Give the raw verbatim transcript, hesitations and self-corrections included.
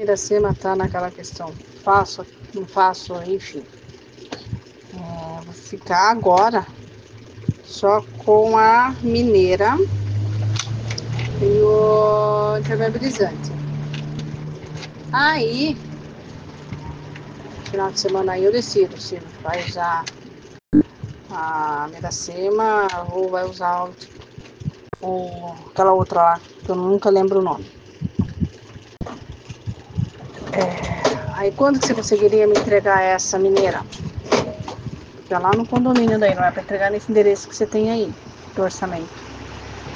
Iracema tá naquela questão, faço, não faço, enfim. É, vou ficar agora só com a mineira e o impermeabilizante. Aí, final de semana aí eu decido se vai usar a Miracema ou vai usar o, o, aquela outra lá, que eu nunca lembro o nome. É, aí quando que você conseguiria me entregar essa mineira? Fica lá no condomínio daí, não é para entregar nesse endereço que você tem aí, do orçamento.